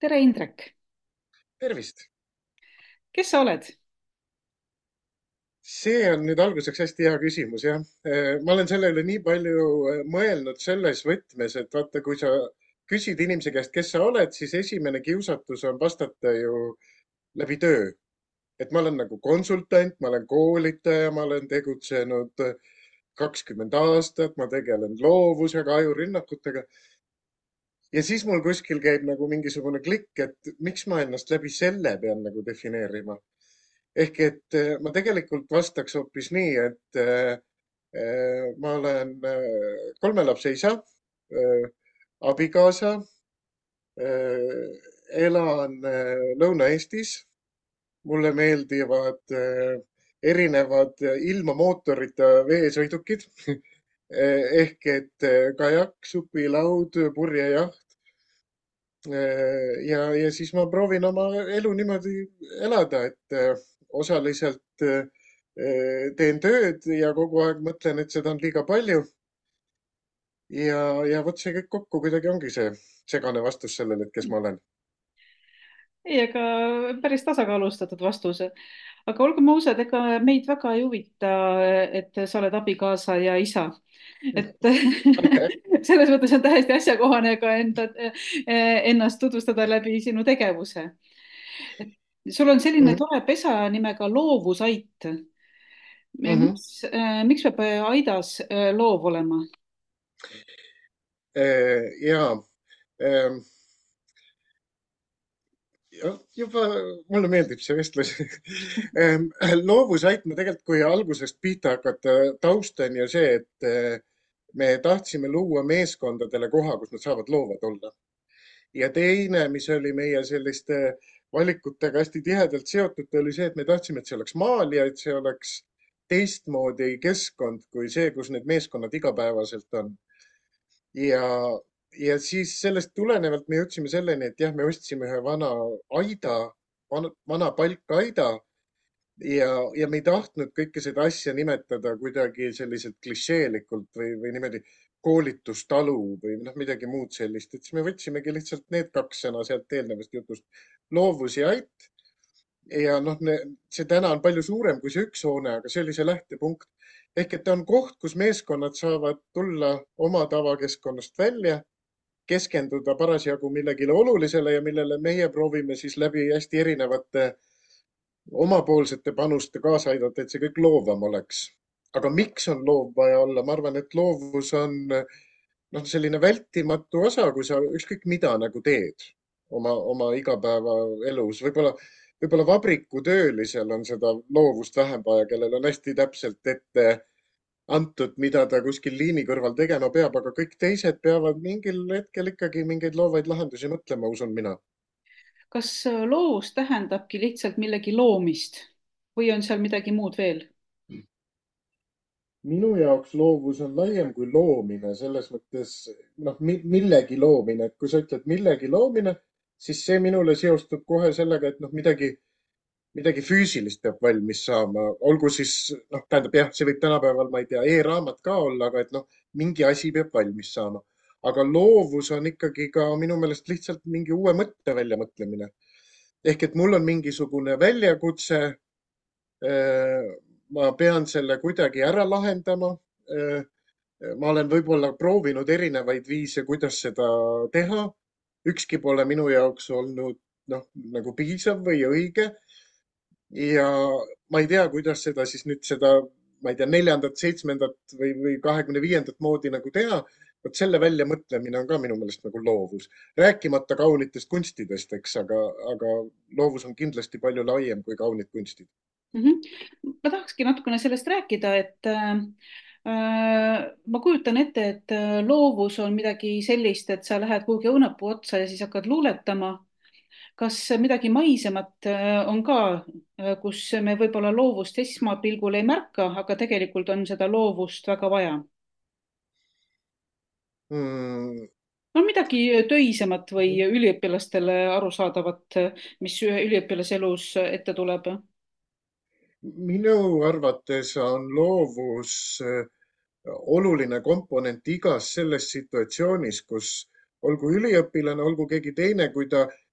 tere, Indrek. Tervist! Kes sa oled? See on nüüd alguseks hästi hea küsimus, jah. Ma olen selle üle nii palju mõelnud selles võtmes, et vaata, kui sa küsid inimese käest, kes sa oled, siis esimene kiusatus on vastata ju läbi töö. Et ma olen nagu konsultant, ma olen koolitaja, ma olen tegutsenud 20 aastat, ma tegelen loovusega, ajurünnakutega. Ja siis mul kuskil käib nagu mingisugune klikk, et miks ma ennast läbi selle pean nagu defineerima. Ehk et ma tegelikult vastaks hoopis nii, et ma olen kolme lapse isa, abikaasa, elan Lõuna-Eestis. Mulle meeldivad erinevad ilma mootorita veesõidukid ehk et kajak, supilaud, purjejaht. Ja siis ma proovin oma elu niimoodi elada, et osaliselt teen tööd ja kogu aeg mõtlen, et seda on liiga palju. Ja vot see kõik kokku kuidagi ongi see segane vastus sellele, et kes ma olen. ei, aga päris tasakaalustatud vastus. aga olgem ausad, ega meid väga ei huvita, et sa oled abikaasa ja isa. et Aitäh. selles mõttes on täiesti asjakohane ka ennast tutvustada läbi sinu tegevuse. et sul on selline Mhm, tore pesa nimega Loovusait. mhm. Miks peab aidas loov olema? Ja juba mulle meeldib see vestlus. Loovusait, ma tegelikult, kui algusest pihta hakata, taust on ju see, et me tahtsime luua meeskondadele koha, kus nad saavad loovad olla. Ja teine, mis oli meie selliste valikutega hästi tihedalt seotud, oli see, et me tahtsime, et see oleks maal ja et see oleks teistmoodi keskkond kui see, kus need meeskonnad igapäevaselt on. Ja, ja siis sellest tulenevalt me jõudsime selleni, et jah, me ostsime ühe vana aida, vana palkaida ja me ei tahtnud kõike seda asja nimetada kuidagi selliselt klišeelikult või niimoodi koolitustalu või noh, midagi muud sellist, et siis me võtsimegi lihtsalt need kaks sõna sealt eelnevast jutust, loovus ja ait. Ja noh, see täna on palju suurem kui see üks hoone, aga see oli see lähtepunkt. Ehk et ta on koht, kus meeskonnad saavad tulla oma tavakeskkonnast välja, keskenduda parasjagu millegile olulisele ja millele meie proovime siis läbi hästi erinevate omapoolsete panuste kaasa aidata, et see kõik loovam oleks. Aga miks on loov vaja olla? Ma arvan, et loovus on noh, selline vältimatu osa, kui sa ükskõik mida nagu teed oma igapäevaelus. Võib-olla vabrikutöölisel on seda loovust vähem vaja, kellel on hästi täpselt ette antud, mida ta kuskil liini kõrval tegema peab, aga kõik teised peavad mingil hetkel ikkagi mingeid loovaid lahendusi mõtlema, usun mina. kas loovus tähendabki lihtsalt millegi loomist või on seal midagi muud veel? Minu jaoks loovus on laiem kui loomine, selles mõttes noh, millegi loomine, et kui sa ütled millegi loomine, siis see minule seostub kohe sellega, et noh, midagi füüsilist peab valmis saama, olgu siis noh, tähendab jah, see võib tänapäeval, ma ei tea, e-raamat ka olla, aga et noh, mingi asi peab valmis saama. aga loovus on ikkagi ka minu meelest lihtsalt mingi uue mõtte väljamõtlemine. ehk et mul on mingisugune väljakutse, ma pean selle kuidagi ära lahendama. ma olen võib-olla proovinud erinevaid viise, kuidas seda teha. ükski pole minu jaoks olnud noh, nagu piisav või õige. ja ma ei tea, kuidas seda siis nüüd seda, ma ei tea, neljandat, seitsmendat või 25. moodi nagu teha. vot selle väljamõtlemine on ka minu meelest nagu loovus, rääkimata kaunitest kunstidest, eks, aga loovus on kindlasti palju laiem kui kaunid kunstid. Mhm. ma tahakski natukene sellest rääkida, et ma kujutan ette, et loovus on midagi sellist, et sa lähed kuhugi õunapuu otsa ja siis hakkad luuletama. kas midagi maisemat on ka, kus me võib-olla loovust esmapilgul ei märka, aga tegelikult on seda loovust väga vaja? Hmm. no midagi töisemat või üliõpilastele arusaadavat, mis ühe üliõpilase elus ette tuleb? Minu arvates on loovus oluline komponent igas selles situatsioonis, kus olgu üliõpilane, olgu keegi teine, kui ta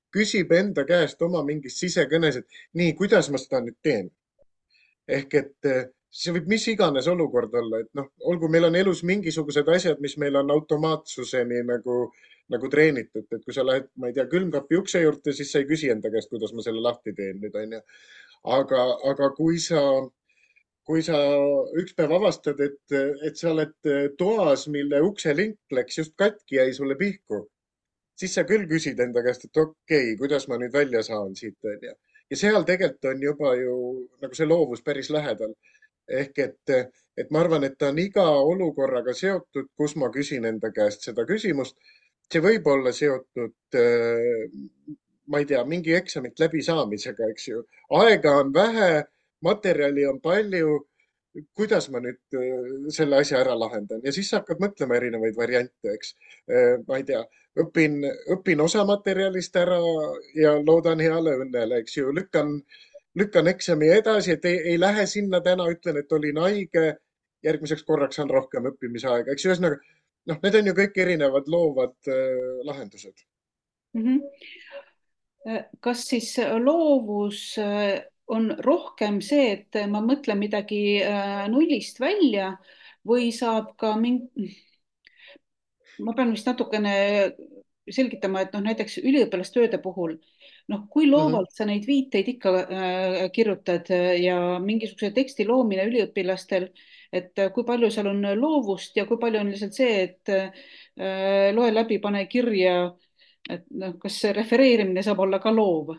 küsib enda käest oma mingis sisekõnes, et nii, kuidas ma seda nüüd teen. Ehk et see võib mis iganes olukord olla, et noh, olgu meil on elus mingisugused asjad, mis meil on automaatsuseni nagu treenitud, et kui sa lähed, ma ei tea, külmkapi ukse juurde, siis sa ei küsi enda käest, kuidas ma selle lahti teen nüüd onju. aga kui sa üks päev avastad, et sa oled toas, mille ukselink läks just katki, jäi sulle pihku, siis sa küll küsid enda käest, et okei okay,, kuidas ma nüüd välja saan siit, onju. Ja seal tegelikult on juba ju nagu see loovus päris lähedal. ehk et ma arvan, et ta on iga olukorraga seotud, kus ma küsin enda käest seda küsimust. See võib olla seotud, ma ei tea, mingi eksamit läbisaamisega, eks ju. aega on vähe, materjali on palju. kuidas ma nüüd selle asja ära lahendan ja siis sa hakkad mõtlema erinevaid variante, eks. ma ei tea, õpin osa materjalist ära ja loodan heale õnnele, eks ju. lükkan eksami edasi, et ei lähe sinna täna, ütlen, et olin haige. järgmiseks korraks on rohkem õppimisaega, eks ju. ühesõnaga, noh, need on ju kõik erinevad loovad lahendused. Mhm. Kas siis loovus on rohkem see, et ma mõtlen midagi nullist välja või saab ka mingi, ma pean vist natukene selgitama, et noh, näiteks üliõpilastööde puhul, noh, kui Mhm. loovalt sa neid viiteid ikka kirjutad ja mingisuguse teksti loomine üliõpilastel, et kui palju seal on loovust ja kui palju on lihtsalt see, et loe läbi, pane kirja, et noh, kas see refereerimine saab olla ka loov?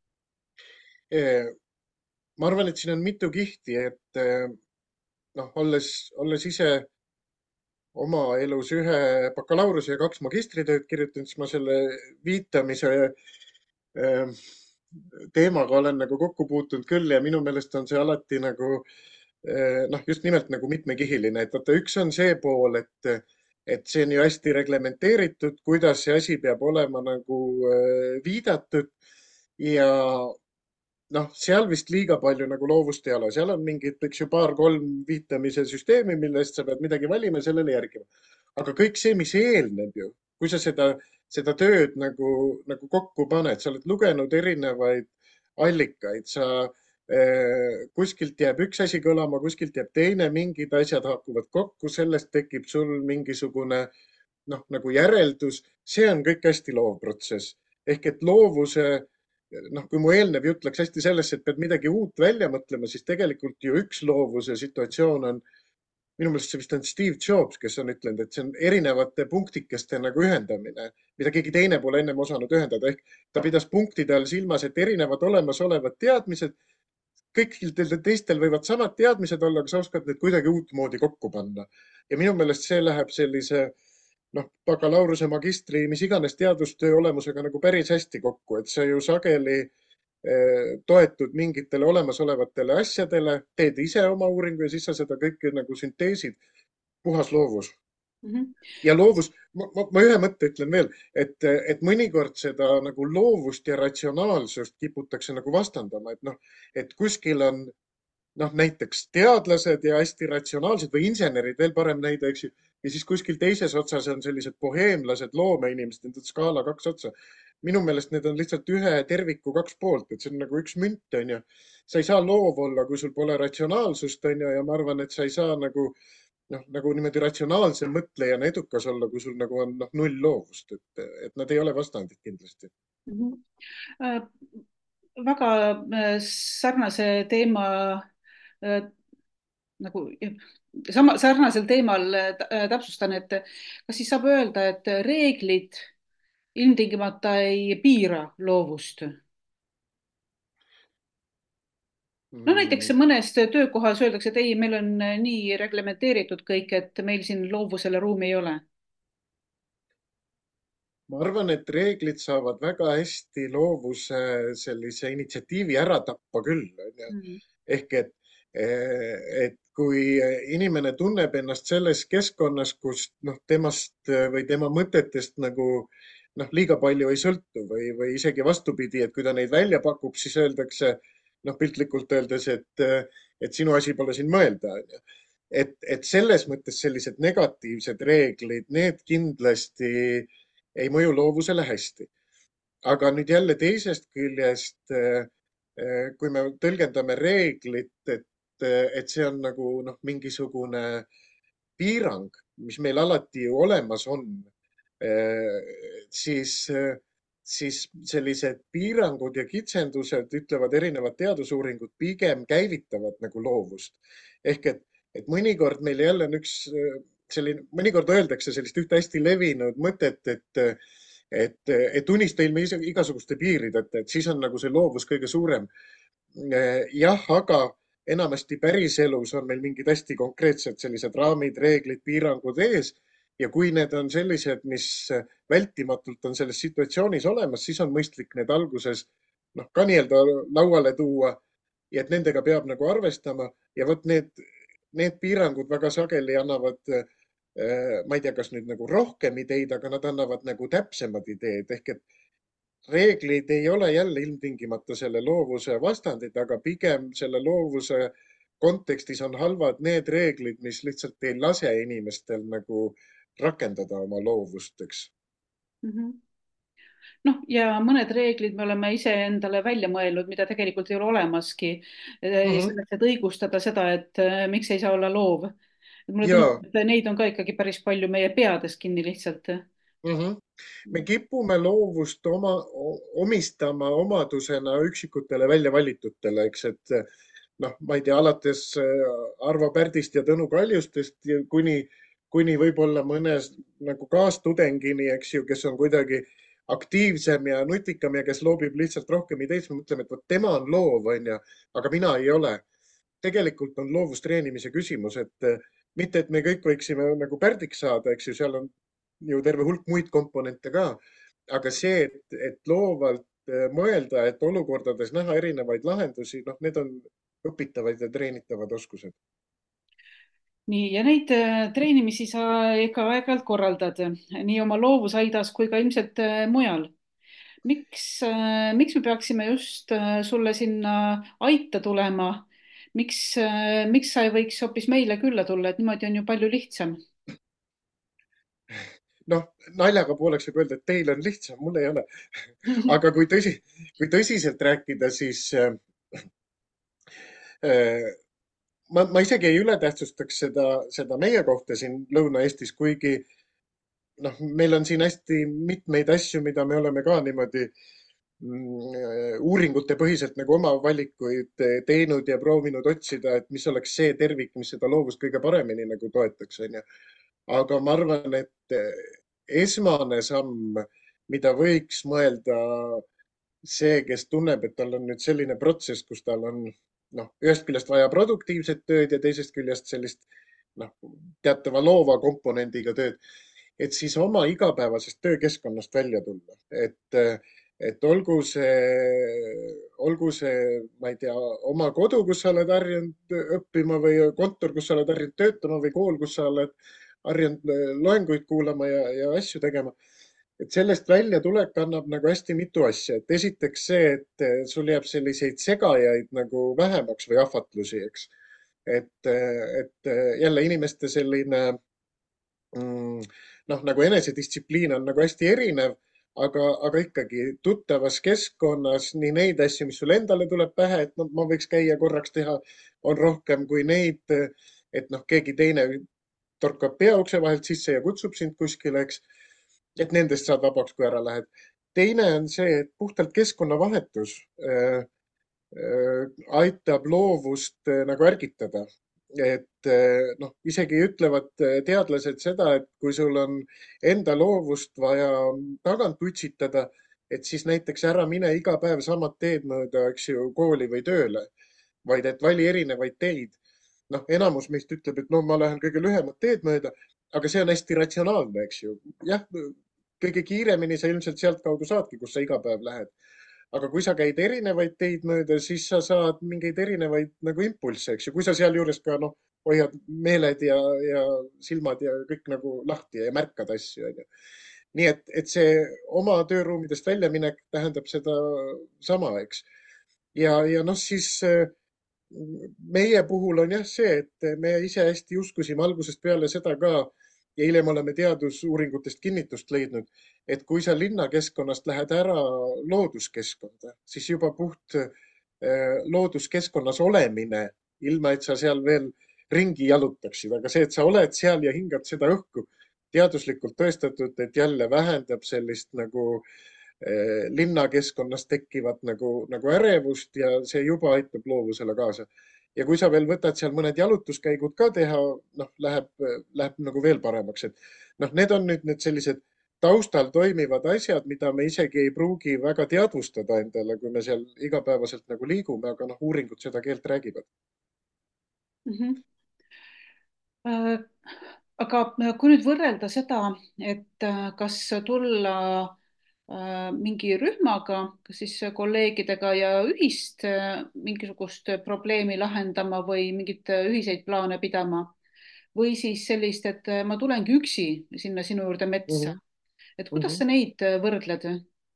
ma arvan, et siin on mitu kihti, et noh, olles ise oma elus ühe bakalaureuse ja kaks magistritööd kirjutanud, siis ma selle viitamise äh, teemaga olen nagu kokku puutunud küll ja minu meelest on see alati nagu noh, just nimelt nagu mitmekihiline, et vaata, üks on see pool, et see on ju hästi reglementeeritud, kuidas see asi peab olema nagu viidatud ja noh, seal vist liiga palju nagu loovust ei ole, seal on mingid, eks ju, paar-kolm viitamise süsteemi, millest sa pead midagi valima ja sellele järgima. aga kõik see, mis eelneb ju, kui sa seda tööd nagu kokku paned, sa oled lugenud erinevaid allikaid, kuskilt jääb üks asi kõlama, kuskilt jääb teine, mingid asjad haakuvad kokku, sellest tekib sul mingisugune noh, nagu järeldus, see on kõik hästi loov protsess. ehk et loovuse noh, kui mu eelnev jutt läks hästi sellesse, et pead midagi uut välja mõtlema, siis tegelikult ju üks loovuse situatsioon on, minu meelest see vist on Steve Jobs, kes on ütelnud, et see on erinevate punktikeste nagu ühendamine, mida keegi teine pole ennem osanud ühendada. ehk ta pidas punktide all silmas, et erinevad olemasolevad teadmised, kõikidel teistel võivad samad teadmised olla, aga sa oskad need kuidagi uutmoodi kokku panna. ja minu meelest see läheb sellise noh, bakalaureuse, magistri, mis iganes teadustöö olemusega nagu päris hästi kokku, et sa ju sageli toetud mingitele olemasolevatele asjadele, teed ise oma uuringu ja siis sa seda kõike nagu sünteesid. puhas loovus. Mhm. ja loovus, ma ühe mõtte ütlen veel, et mõnikord seda nagu loovust ja ratsionaalsust kiputakse nagu vastandama, et noh, et kuskil on noh, näiteks teadlased ja hästi ratsionaalsed või insenerid, veel parem näide, eks ju. ja siis kuskil teises otsas on sellised boheemlased, loomeinimesed, nende skaala kaks otsa. minu meelest need on lihtsalt ühe terviku kaks poolt, et see on nagu üks münt, onju. sa ei saa loov olla, kui sul pole ratsionaalsust, onju, ja ma arvan, et sa ei saa noh, nagu niimoodi ratsionaalse mõtlejana edukas olla, kui sul nagu on noh, null loovust, et nad ei ole vastandid kindlasti. Mhm. Äh, väga sarnase teema nagu sama sarnasel teemal täpsustan, et kas siis saab öelda, et reeglid ilmtingimata ei piira loovust? No näiteks Mm. mõnes töökohas öeldakse, et ei, meil on nii reglementeeritud kõik, et meil siin loovusele ruumi ei ole. ma arvan, et reeglid saavad väga hästi loovuse sellise initsiatiivi ära tappa küll, onju. Mm. ehk et kui inimene tunneb ennast selles keskkonnas, kus noh, temast või tema mõtetest nagu noh, liiga palju ei sõltu või isegi vastupidi, et kui ta neid välja pakub, siis öeldakse noh, piltlikult öeldes, et sinu asi pole siin mõelda, onju. et selles mõttes sellised negatiivsed reeglid, need kindlasti ei mõju loovusele hästi. aga nüüd jälle teisest küljest, kui me tõlgendame reeglit, et see on nagu noh, mingisugune piirang, mis meil alati ju olemas on, siis, siis sellised piirangud ja kitsendused, ütlevad erinevad teadusuuringud, pigem käivitavad nagu loovust. ehk et mõnikord meil jälle on üks selline, mõnikord öeldakse sellist ühte hästi levinud mõtet, et unista ilma igasuguste piirideta, et siis on nagu see loovus kõige suurem. jah, aga enamasti päriselus on meil mingid hästi konkreetsed sellised raamid, reeglid, piirangud ees. ja kui need on sellised, mis vältimatult on selles situatsioonis olemas, siis on mõistlik need alguses noh, ka nii-öelda lauale tuua ja et nendega peab nagu arvestama ja vot need piirangud väga sageli annavad, ma ei tea, kas nüüd nagu rohkem ideid, aga nad annavad nagu täpsemad ideed ehk et reeglid ei ole jälle ilmtingimata selle loovuse vastandid, aga pigem selle loovuse kontekstis on halvad need reeglid, mis lihtsalt ei lase inimestel nagu rakendada oma loovust, eks. Mhm. Noh, ja mõned reeglid me oleme iseendale välja mõelnud, mida tegelikult ei ole olemaski, Mhm. selleks, et õigustada seda, et miks ei saa olla loov. Et mulle ja tundub, et neid on ka ikkagi päris palju meie peades kinni lihtsalt. mhm. me kipume loovust omistama omadusena üksikutele välja valitutele, eks, et noh, ma ei tea, alates Arvo Pärdist ja Tõnu Kaljustest kuni võib-olla mõnes nagu kaastudengini, eks ju, kes on kuidagi aktiivsem ja nutikam ja kes loobib lihtsalt rohkem ideid, siis me mõtleme, et vot tema on loov, onju, aga mina ei ole. tegelikult on loovustreenimise küsimus, et mitte, et me kõik võiksime nagu pärdiks saada, eks ju, seal on ju terve hulk muid komponente ka. aga see, et loovalt mõelda, et olukordades näha erinevaid lahendusi, noh, need on õpitavad ja treenitavad oskused. Nii, ja neid treenimisi sa ikka aeg-ajalt korraldad nii oma loovusaidas kui ka ilmselt mujal. Miks me peaksime just sulle sinna aita tulema? Miks sa ei võiks hoopis meile külla tulla, et niimoodi on ju palju lihtsam. noh, naljaga pooleks võib öelda, et teil on lihtsam, mul ei ole. aga kui tõsiselt rääkida, siis äh, ma isegi ei ületähtsustaks seda meie kohta siin Lõuna-Eestis, kuigi noh, meil on siin hästi mitmeid asju, mida me oleme ka niimoodi uuringute põhiselt nagu oma valikuid teinud ja proovinud otsida, et mis oleks see tervik, mis seda loovust kõige paremini nagu toetaks, onju. aga ma arvan, et esmane samm, mida võiks mõelda see, kes tunneb, et tal on nüüd selline protsess, kus tal on noh, ühest küljest vaja produktiivset tööd ja teisest küljest sellist noh, teatava loova komponendiga tööd, et siis oma igapäevasest töökeskkonnast välja tulla, et olgu see, ma ei tea, oma kodu, kus sa oled harjunud õppima või kontor, kus sa oled harjunud töötama või kool, kus sa oled harjunud loenguid kuulama ja asju tegema. et sellest väljatulek annab nagu hästi mitu asja, et esiteks see, et sul jääb selliseid segajaid nagu vähemaks või ahvatlusi, eks. et jälle inimeste selline noh, nagu enesedistsipliin on nagu hästi erinev, aga ikkagi tuttavas keskkonnas nii neid asju, mis sulle endale tuleb pähe, et no ma võiks käia korraks teha, on rohkem kui neid, et noh, keegi teine torkab peaukse vahelt sisse ja kutsub sind kuskile, eks. et nendest saad vabaks, kui ära lähed. teine on see, et puhtalt keskkonnavahetus aitab loovust nagu ärgitada. et noh, isegi ütlevad teadlased seda, et kui sul on enda loovust vaja tagant utsitada, et siis näiteks ära mine iga päev samad teed mööda, eks ju, kooli või tööle, vaid et vali erinevaid teid. noh, enamus meist ütleb, et no ma lähen kõige lühemat teed mööda, aga see on hästi ratsionaalne, eks ju. jah, kõige kiiremini sa ilmselt sealtkaudu saadki, kus sa iga päev lähed. aga kui sa käid erinevaid teid mööda, siis sa saad mingeid erinevaid nagu impulsse, eks ju, kui sa sealjuures ka noh, hoiad meeled ja silmad ja kõik nagu lahti ja märkad asju, onju. nii et see oma tööruumidest väljaminek tähendab seda sama, eks. ja noh, siis meie puhul on jah see, et me ise hästi uskusime algusest peale seda ka, ja hiljem oleme teadusuuringutest kinnitust leidnud, et kui sa linnakeskkonnast lähed ära looduskeskkonda, siis juba puht looduskeskkonnas olemine, ilma et sa seal veel ringi jalutaksid, aga see, et sa oled seal ja hingad seda õhku, teaduslikult tõestatud, et jälle vähendab sellist nagu linnakeskkonnas tekkivat nagu ärevust ja see juba aitab loovusele kaasa. Ja kui sa veel võtad seal mõned jalutuskäigud ka teha, noh, läheb nagu veel paremaks, et noh, need on nüüd need sellised taustal toimivad asjad, mida me isegi ei pruugi väga teadvustada endale, kui me seal igapäevaselt nagu liigume, aga noh, uuringud seda keelt räägivad. Mhm. Äh, aga kui nüüd võrrelda seda, et kas tulla mingi rühmaga, kas siis kolleegidega ja ühist mingisugust probleemi lahendama või mingeid ühiseid plaane pidama või siis sellist, et ma tulengi üksi sinna sinu juurde Mm metsa, -hmm. et Mm kuidas -hmm. sa neid võrdled?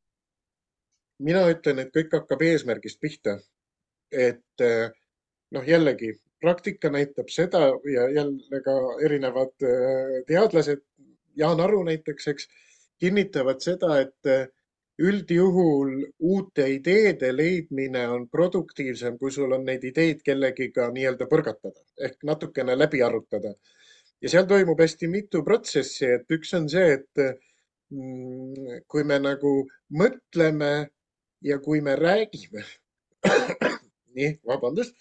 mina ütlen, et kõik hakkab eesmärgist pihta, et noh, jällegi praktika näitab seda ja jälle ka erinevad teadlased, Jaan Aru näiteks, eks, kinnitavad seda, et üldjuhul uute ideede leidmine on produktiivsem, kui sul on neid ideid kellegiga nii-öelda põrgatada ehk natukene läbi arutada. ja seal toimub hästi mitu protsessi, et üks on see, et kui me nagu mõtleme ja kui me räägime, nii, vabandust,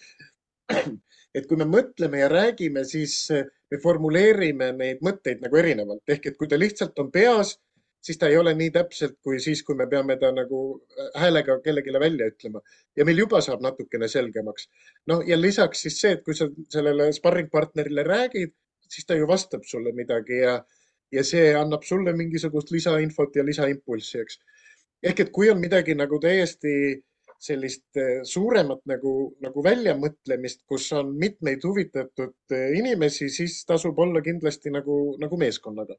et kui me mõtleme ja räägime, siis me formuleerime neid mõtteid nagu erinevalt ehk et kui ta lihtsalt on peas, siis ta ei ole nii täpselt kui siis, kui me peame ta nagu häälega kellelegi välja ütlema ja meil juba saab natukene selgemaks. no ja lisaks siis see, et kui sa sellele sparringpartnerile räägid, siis ta ju vastab sulle midagi ja see annab sulle mingisugust lisainfot ja lisaimpulssi, eks. ehk et kui on midagi nagu täiesti sellist suuremat nagu väljamõtlemist, kus on mitmeid huvitatud inimesi, siis tasub olla kindlasti nagu meeskonnaga.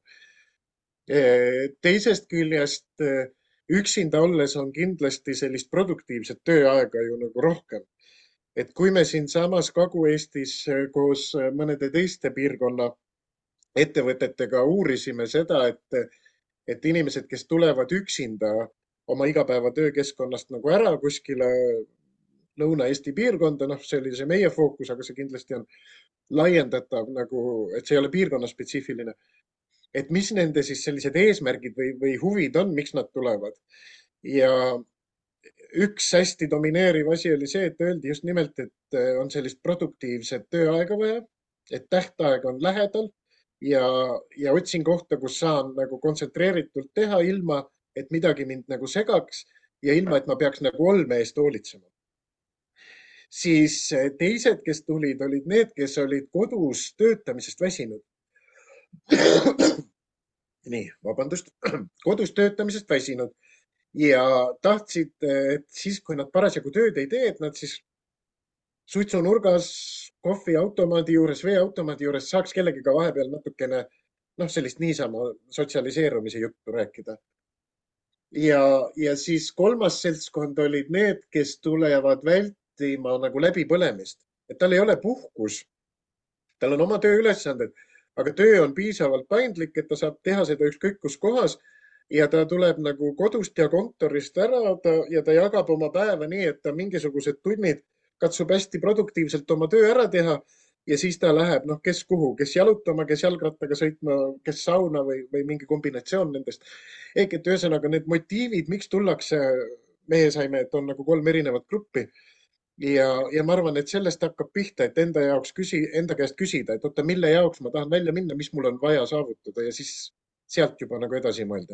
teisest küljest üksinda olles on kindlasti sellist produktiivset tööaega ju nagu rohkem. et kui me siinsamas Kagu-Eestis koos mõnede teiste piirkonna ettevõtetega uurisime seda, et inimesed, kes tulevad üksinda oma igapäevatöökeskkonnast nagu ära kuskile Lõuna-Eesti piirkonda, noh, see oli see meie fookus, aga see kindlasti on laiendatav nagu, et see ei ole piirkonna spetsiifiline. et mis nende siis sellised eesmärgid või huvid on, miks nad tulevad. ja üks hästi domineeriv asi oli see, et öeldi just nimelt, et on sellist produktiivset tööaega vaja, et tähtaeg on lähedal ja, ja otsin kohta, kus saan nagu kontsentreeritult teha, ilma et midagi mind nagu segaks ja ilma, et ma peaks nagu olme eest hoolitsema. siis teised, kes tulid, olid need, kes olid kodus töötamisest väsinud. nii, vabandust, kodus töötamisest väsinud ja tahtsid, et siis, kui nad parasjagu tööd ei tee, et nad siis suitsunurgas kohviautomaadi juures, veeautomaadi juures saaks kellegiga vahepeal natukene noh, sellist niisama sotsialiseerumise juttu rääkida. ja siis kolmas seltskond olid need, kes tulevad vältima nagu läbipõlemist, et tal ei ole puhkus, tal on oma tööülesanded, aga töö on piisavalt paindlik, et ta saab teha seda ükskõik kus kohas ja ta tuleb nagu kodust ja kontorist ära ja ta jagab oma päeva nii, et ta mingisugused tunnid katsub hästi produktiivselt oma töö ära teha ja siis ta läheb, noh, kes kuhu, kes jalutama, kes jalgrattaga sõitma, kes sauna või mingi kombinatsioon nendest. ehk et ühesõnaga need motiivid, miks tullakse, meie saime, et on nagu kolm erinevat gruppi ja ma arvan, et sellest hakkab pihta, et enda käest küsida, et oota, mille jaoks ma tahan välja minna, mis mul on vaja saavutada ja siis sealt juba nagu edasi mõelda.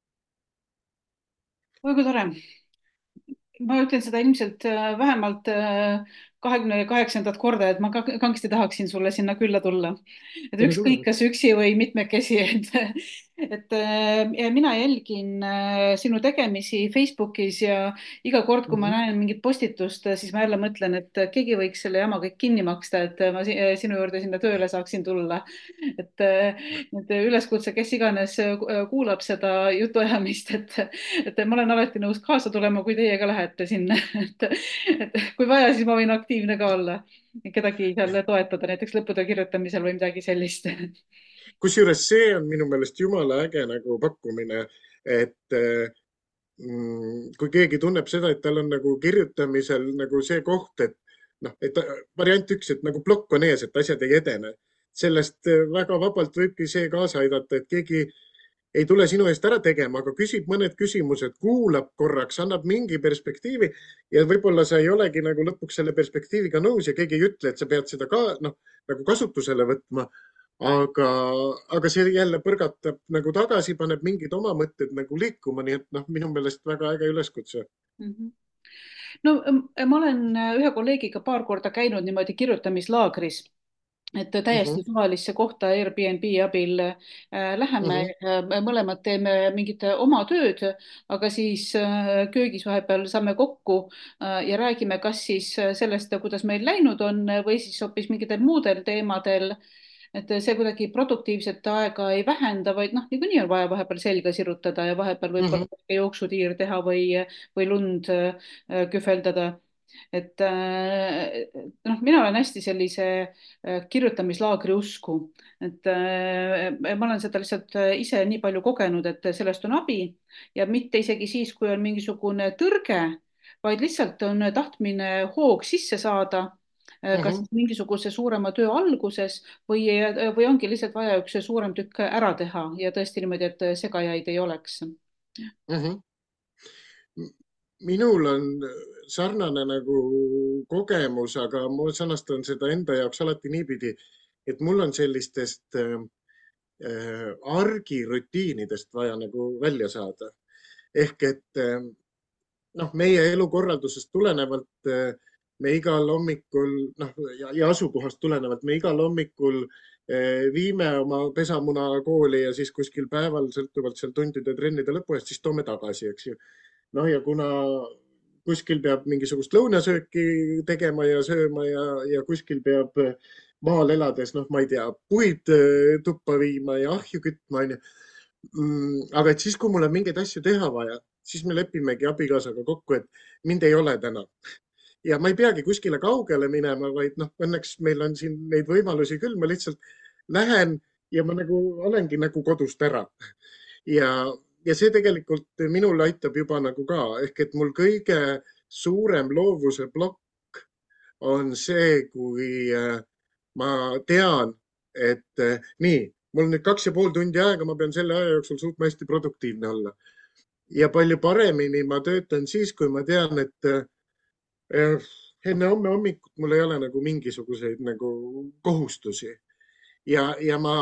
väga tore. Ma ütlen seda ilmselt vähemalt 28. korda, et ma kangesti tahaksin sulle sinna külla tulla. et tule, ükskõik, tule. kas üksi või mitmekesi, et ja mina jälgin sinu tegemisi Facebookis ja iga kord, kui ma Mhm. näen mingit postitust, siis ma jälle mõtlen, et keegi võiks selle jama kõik kinni maksta, et ma sinu juurde sinna tööle saaksin tulla. et üleskutse, kes iganes kuulab seda jutuajamist, et ma olen alati nõus kaasa tulema, kui teie ka lähete sinna, et kui vaja, siis ma võin aktiivne ka olla, kedagi seal toetada, näiteks lõputöö kirjutamisel või midagi sellist. kusjuures see on minu meelest jumala äge nagu pakkumine, et kui keegi tunneb seda, et tal on nagu kirjutamisel nagu see koht, et noh, et variant üks, et nagu plokk on ees, et asjad ei edene. sellest väga vabalt võibki see kaasa aidata, et keegi ei tule sinu eest ära tegema, aga küsib mõned küsimused, kuulab korraks, annab mingi perspektiivi ja võib-olla sa ei olegi nagu lõpuks selle perspektiiviga nõus ja keegi ei ütle, et sa pead seda ka noh, nagu kasutusele võtma. aga, aga see jälle põrgatab nagu tagasi, paneb mingid oma mõtted nagu liikuma, nii et noh, minu meelest väga äge üleskutse. Mm -hmm. No ma olen ühe kolleegiga paar korda käinud niimoodi kirjutamislaagris, et täiesti Mhm, suvalisse kohta Airbnb abil läheme, mhm, mõlemad teeme mingit oma tööd, aga siis köögis vahepeal saame kokku ja räägime kas siis sellest, kuidas meil läinud on või siis hoopis mingitel muudel teemadel. Et see kuidagi produktiivset aega ei vähenda, vaid noh, niikuinii on vaja vahepeal selga sirutada ja vahepeal mhm, võib-olla jooksutiir teha või lund kühveldada. Et noh, mina olen hästi sellise kirjutamislaagri usku, et ma olen seda lihtsalt ise nii palju kogenud, et sellest on abi ja mitte isegi siis, kui on mingisugune tõrge, vaid lihtsalt on tahtmine hoog sisse saada, kas mhm, siis mingisuguse suurema töö alguses või ongi lihtsalt vaja üks suurem tükk ära teha ja tõesti niimoodi, et segajaid ei oleks. mhm. minul on sarnane nagu kogemus, aga ma sõnastan seda enda jaoks alati niipidi, et mul on sellistest argirutiinidest vaja nagu välja saada. ehk et noh, meie elukorraldusest tulenevalt me igal hommikul, noh ja asukohast tulenevalt me igal hommikul viime oma pesamuna kooli ja siis kuskil päeval, sõltuvalt seal tundide, trennide lõpuajast, siis toome tagasi, eks ju. noh, ja kuna kuskil peab mingisugust lõunasööki tegema ja sööma ja kuskil peab maal elades, noh, ma ei tea, puid tuppa viima ja ahju kütma, onju. aga et siis, kui mul on mingeid asju teha vaja, siis me lepimegi abikaasaga kokku, et mind ei ole täna ja ma ei peagi kuskile kaugele minema, vaid noh, õnneks meil on siin neid võimalusi küll, ma lihtsalt lähen ja ma nagu olengi nagu kodust ära. ja, ja see tegelikult minul aitab juba nagu ka, ehk et mul kõige suurem loovuse plokk on see, kui ma tean, et nii, mul on nüüd 2,5 tundi aega, ma pean selle aja jooksul suutma hästi produktiivne olla. ja palju paremini ma töötan siis, kui ma tean, et enne homme hommikut mul ei ole nagu mingisuguseid nagu kohustusi ja ma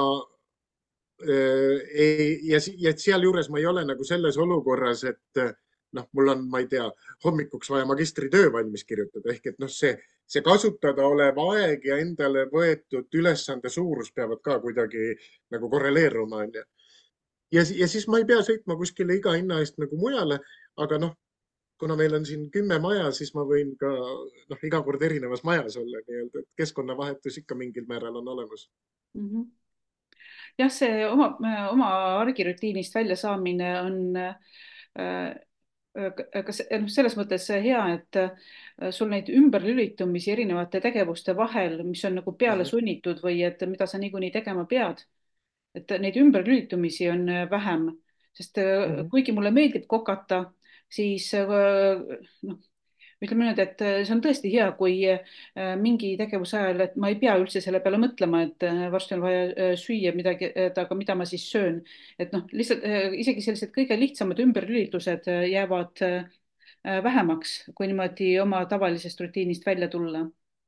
ja sealjuures ma ei ole nagu selles olukorras, et noh, mul on, ma ei tea, hommikuks vaja magistritöö valmis kirjutada ehk et noh, see kasutada olev aeg ja endale võetud ülesande suurus peavad ka kuidagi nagu korreleeruma, onju. ja siis ma ei pea sõitma kuskile iga hinna eest nagu mujale, aga noh, kuna meil on siin 10 maja, siis ma võin ka noh, iga kord erinevas majas olla nii-öelda, et keskkonnavahetus ikka mingil määral on olemas. Mm -hmm. Jah, see oma argirutiinist väljasaamine on kas noh, selles mõttes hea, et sul neid ümberlülitumisi erinevate tegevuste vahel, mis on nagu peale Mhm, sunnitud või et mida sa niikuinii tegema pead, et neid ümberlülitumisi on vähem, sest mhm, kuigi mulle meeldib kokata, siis noh, ütleme nüüd, et see on tõesti hea, kui mingi tegevuse ajal, et ma ei pea üldse selle peale mõtlema, et varsti on vaja süüa midagi, et aga mida ma siis söön. Et noh, lihtsalt isegi sellised kõige lihtsamad ümberlülitused jäävad vähemaks, kui niimoodi oma tavalisest rutiinist välja tulla.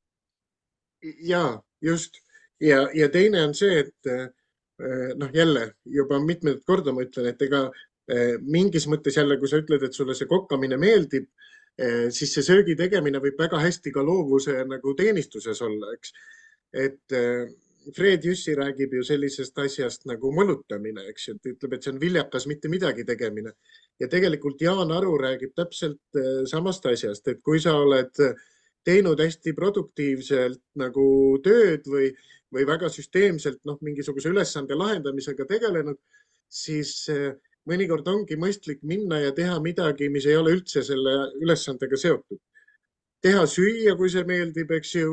ja just ja teine on see, et noh, jälle juba mitmendat korda ma ütlen, et ega mingis mõttes jälle, kui sa ütled, et sulle see kokkamine meeldib, siis see söögi tegemine võib väga hästi ka loovuse nagu teenistuses olla, eks. et Fred Jüssi räägib ju sellisest asjast nagu mõlutamine, eks ju, ta ütleb, et see on viljakas mitte midagi tegemine. ja tegelikult Jaan Aru räägib täpselt samast asjast, et kui sa oled teinud hästi produktiivselt nagu tööd või väga süsteemselt noh, mingisuguse ülesande lahendamisega tegelenud, siis mõnikord ongi mõistlik minna ja teha midagi, mis ei ole üldse selle ülesandega seotud. teha süüa, kui see meeldib, eks ju,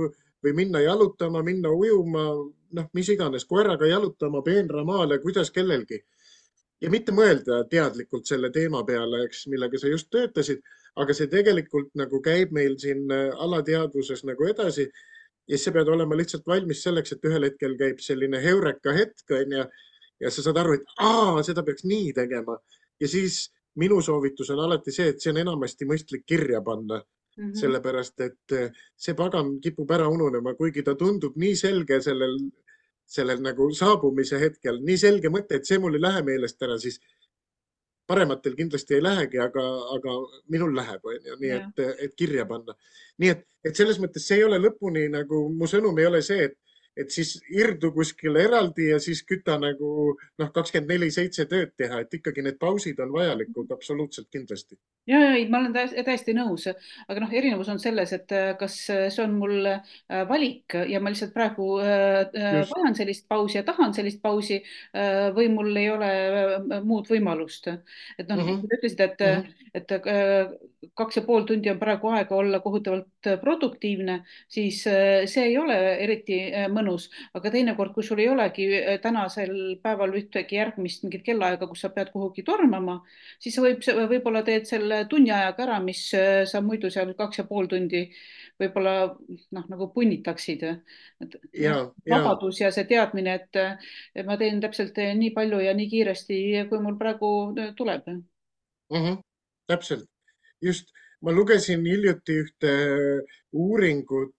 või minna jalutama, minna ujuma, noh, mis iganes, koeraga jalutama peenramaale, kuidas kellelgi. Ja mitte mõelda teadlikult selle teema peale, eks, millega sa just töötasid, aga see tegelikult nagu käib meil siin alateadvuses nagu edasi ja siis sa pead olema lihtsalt valmis selleks, et ühel hetkel käib selline heureka hetk, onju, ja sa saad aru, et seda peaks nii tegema. Ja siis minu soovitus on alati see, et see on enamasti mõistlik kirja panna. Mhm. Sellepärast, et see pagan kipub ära ununema, kuigi ta tundub nii selge sellel nagu saabumise hetkel, nii selge mõte, et see mul ei lähe meelest ära, siis parematel kindlasti ei lähegi, aga minul läheb, onju, nii Ja. et kirja panna. Nii et selles mõttes see ei ole lõpuni nagu, mu sõnum ei ole see, et siis irdu kuskile eraldi ja siis küta nagu noh, 24/7 tööd teha, et ikkagi need pausid on vajalikud absoluutselt kindlasti. Ei, ma olen täiesti nõus, aga noh, erinevus on selles, et kas see on mul valik ja ma lihtsalt praegu Just. vajan sellist pausi ja tahan sellist pausi või mul ei ole muud võimalust. Et noh, Mhm, nagu te ütlesite, mhm. et 2,5 tundi on praegu aega olla kohutavalt produktiivne, siis see ei ole eriti mõnus, aga teinekord, kui sul ei olegi tänasel päeval ühtegi järgmist mingit kellaaega, kus sa pead kuhugi tormama, siis võib-olla teed selle tunni ajaga ära, mis sa muidu seal 2,5 tundi võib-olla noh, nagu punnitaksid. Et jah, Ja. vabadus ja see teadmine, et ma teen täpselt nii palju ja nii kiiresti, kui mul praegu tuleb. Mhm. Täpselt, just. Ma lugesin hiljuti ühte uuringut,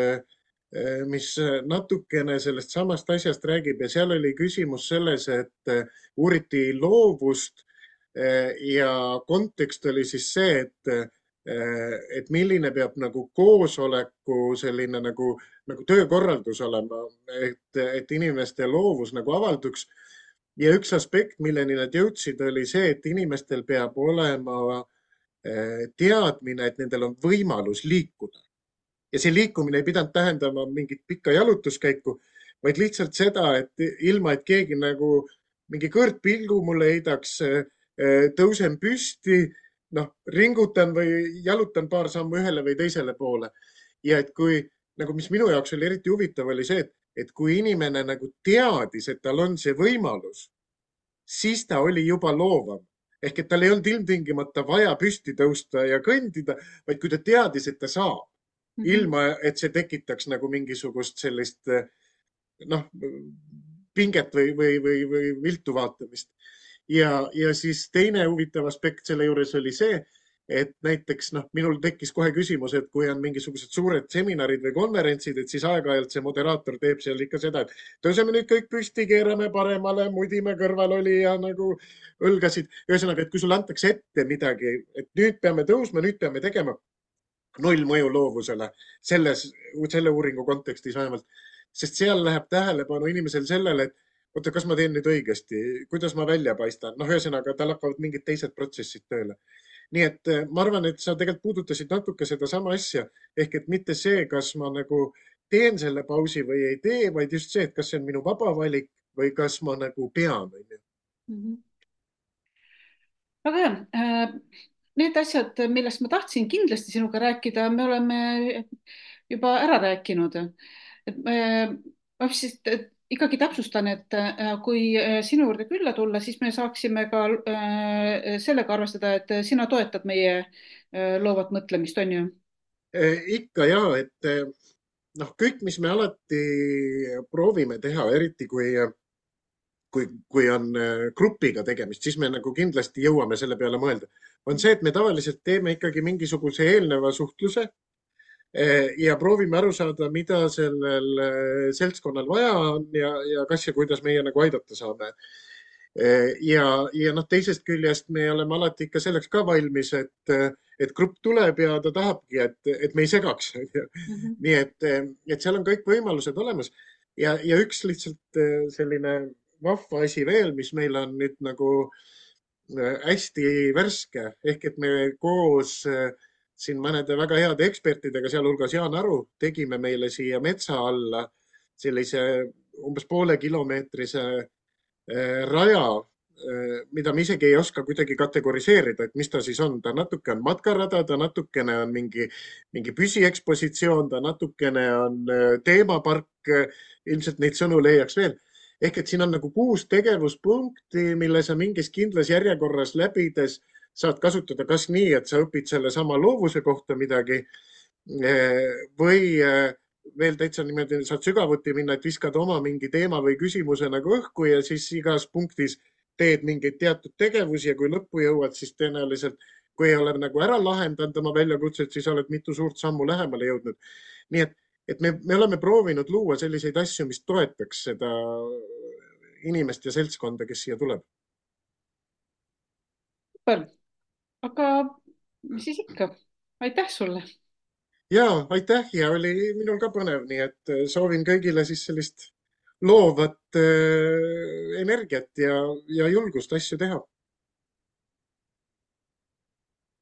mis natukene sellest samast asjast räägib ja seal oli küsimus selles, et uuriti loovust ja kontekst oli siis see, et milline peab nagu koosoleku selline nagu töökorraldus olema, et inimeste loovus nagu avalduks ja üks aspekt, milleni nad jõudsid, oli see, et inimestel peab olema teadmine, et nendel on võimalus liikuda. Ja see liikumine ei pidanud tähendama mingit pikka jalutuskäiku, vaid lihtsalt seda, et ilma, et keegi nagu mingi kõrtpilgu mulle heidaks, tõusen püsti, noh, ringutan või jalutan paar sammu ühele või teisele poole. Ja et kui nagu, mis minu jaoks oli eriti huvitav, oli see, et kui inimene nagu teadis, et tal on see võimalus, siis ta oli juba loovam. Ehk et tal ei olnud ilmtingimata vaja püsti tõusta ja kõndida, vaid kui ta teadis, et ta saab, Mhm. ilma et see tekitaks nagu mingisugust sellist noh, pinget või viltu vaatamist. Ja siis teine huvitav aspekt selle juures oli see, et näiteks noh, minul tekkis kohe küsimus, et kui on mingisugused suured seminarid või konverentsid, et siis aeg-ajalt see moderaator teeb seal ikka seda, et tõuseme nüüd kõik püsti, keerame paremale, mudime kõrvalolija nagu õlgasid. ühesõnaga, et kui sulle antakse ette midagi, et nüüd peame tõusma, nüüd peame tegema, null mõju loovusele selle uuringu kontekstis vähemalt, sest seal läheb tähelepanu inimesel sellele, et oota, kas ma teen nüüd õigesti, kuidas ma välja paistan, noh, ühesõnaga tal hakkavad mingid teised protsessid tööle. Nii et ma arvan, et sa tegelikult puudutasid natuke sedasama asja ehk et mitte see, kas ma nagu teen selle pausi või ei tee, vaid just see, et kas see on minu vaba valik või kas ma nagu pean, onju. Mhm. Väga hea. Need asjad, millest ma tahtsin kindlasti sinuga rääkida, me oleme juba ära rääkinud. Et ma vist ikkagi täpsustan, et kui sinu juurde külla tulla, siis me saaksime ka sellega arvestada, et sina toetad meie loovat mõtlemist, on ju? Ikka ja, et noh, kõik, mis me alati proovime teha, eriti kui on grupiga tegemist, siis me nagu kindlasti jõuame selle peale mõelda, on see, et me tavaliselt teeme ikkagi mingisuguse eelneva suhtluse ja proovime aru saada, mida sellel seltskonnal vaja on ja kas ja kuidas meie nagu aidata saame. Ja noh, teisest küljest me oleme alati ikka selleks ka valmis, et grupp tuleb ja ta tahabki, et me ei segaks. Mhm. Nii et seal on kõik võimalused olemas ja üks lihtsalt selline vahva asi veel, mis meil on nüüd nagu hästi värske ehk et me koos siin mõnede väga heade ekspertidega, sealhulgas Jaan Aru, tegime meile siia metsa alla sellise umbes 0,5 kilomeetrise raja, mida me isegi ei oska kuidagi kategoriseerida, et mis ta siis on. ta natuke on matkarada, ta natukene on mingi püsiekspositsioon, ta natukene on teemapark. ilmselt neid sõnu leiaks veel. ehk et siin on nagu 6 tegevuspunkti, mille sa mingis kindlas järjekorras läbides saad kasutada kas nii, et sa õpid sellesama loovuse kohta midagi või veel täitsa niimoodi saad sügavuti minna, et viskad oma mingi teema või küsimuse nagu õhku ja siis igas punktis teed mingeid teatud tegevusi ja kui lõppu jõuad, siis tõenäoliselt, kui ei ole nagu ära lahendanud oma väljakutset, siis oled mitu suurt sammu lähemale jõudnud. nii et me oleme proovinud luua selliseid asju, mis toetaks seda inimest ja seltskonda, kes siia tuleb. super, aga mis siis ikka, aitäh sulle. ja aitäh ja oli minul ka põnev, nii et soovin kõigile siis sellist loovat energiat ja julgust asju teha.